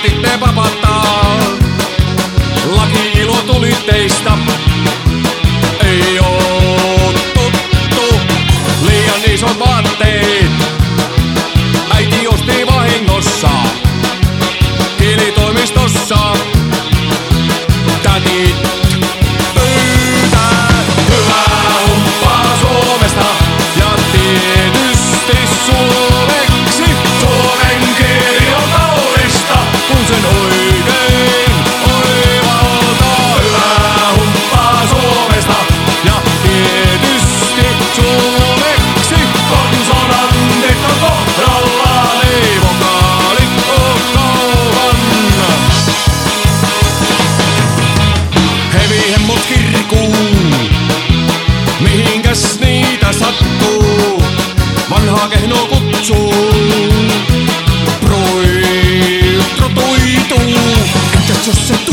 saatitte papattaa. Laki ilo tuli teistä. Ei oo tuttu, liian isot vaatteet. Äiti osti vahingossa kielitoimistossa. Tätit pyytää hyvää humppaa Suomesta ja tietysti suomeksi. Suomen kieli on kaunista, kun sen oikein oivaltaa. Hyvää humppaa Suomesta ja tietysti suomeksi. Konsonantit on kohdallaan, ei vokaalit oo kaupan. Hevihemmot kirkuu, mihinkäs niitä sattuu. Vanhaa kehnoo kutsuu, proitro tuituu. Entäs jos se